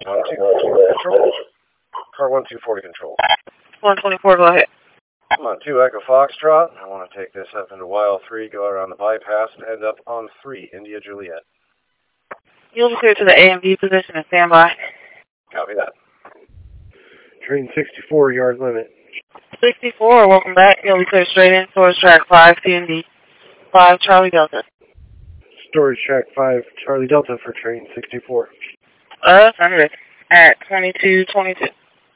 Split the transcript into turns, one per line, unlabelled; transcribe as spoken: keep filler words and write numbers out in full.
one two forty control. Car one two forty control.
one twenty-four, go ahead.
Come on, two Echo Foxtrot. I want to take this up into Wild three, go around the bypass, and end up on three, India Juliet.
You'll be cleared to the A and B position and stand by.
Copy that. Train sixty-four, yard limit.
sixty-four, welcome back. You'll be cleared straight in towards track five, T and D. five, Charlie Delta.
Storage track five, Charlie Delta for train sixty-four.
Uh, affirmative. At twenty-two twenty-two.